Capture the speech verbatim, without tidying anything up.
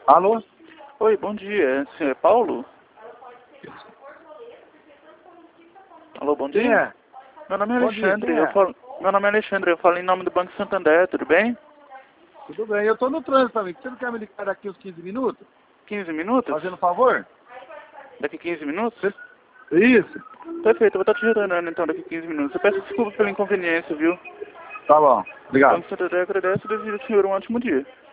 Alô? Oi, bom dia. Senhor é Paulo? Alô, bom Quem dia. é? Meu nome é Bom dia, Alexandre. quem Eu é? falo... Meu nome é Alexandre. Eu falo em nome do Banco Santander. Tudo bem? Tudo bem, eu tô no trânsito também. Você não quer me ligar daqui uns quinze minutos? quinze minutos? Fazendo favor? Daqui quinze minutos? Isso. Perfeito, eu vou estar te retornando então daqui quinze minutos. Eu peço desculpa pela inconveniência, viu? Tá bom, O obrigado. Banco Santander agradece e deseja ao senhor um ótimo dia.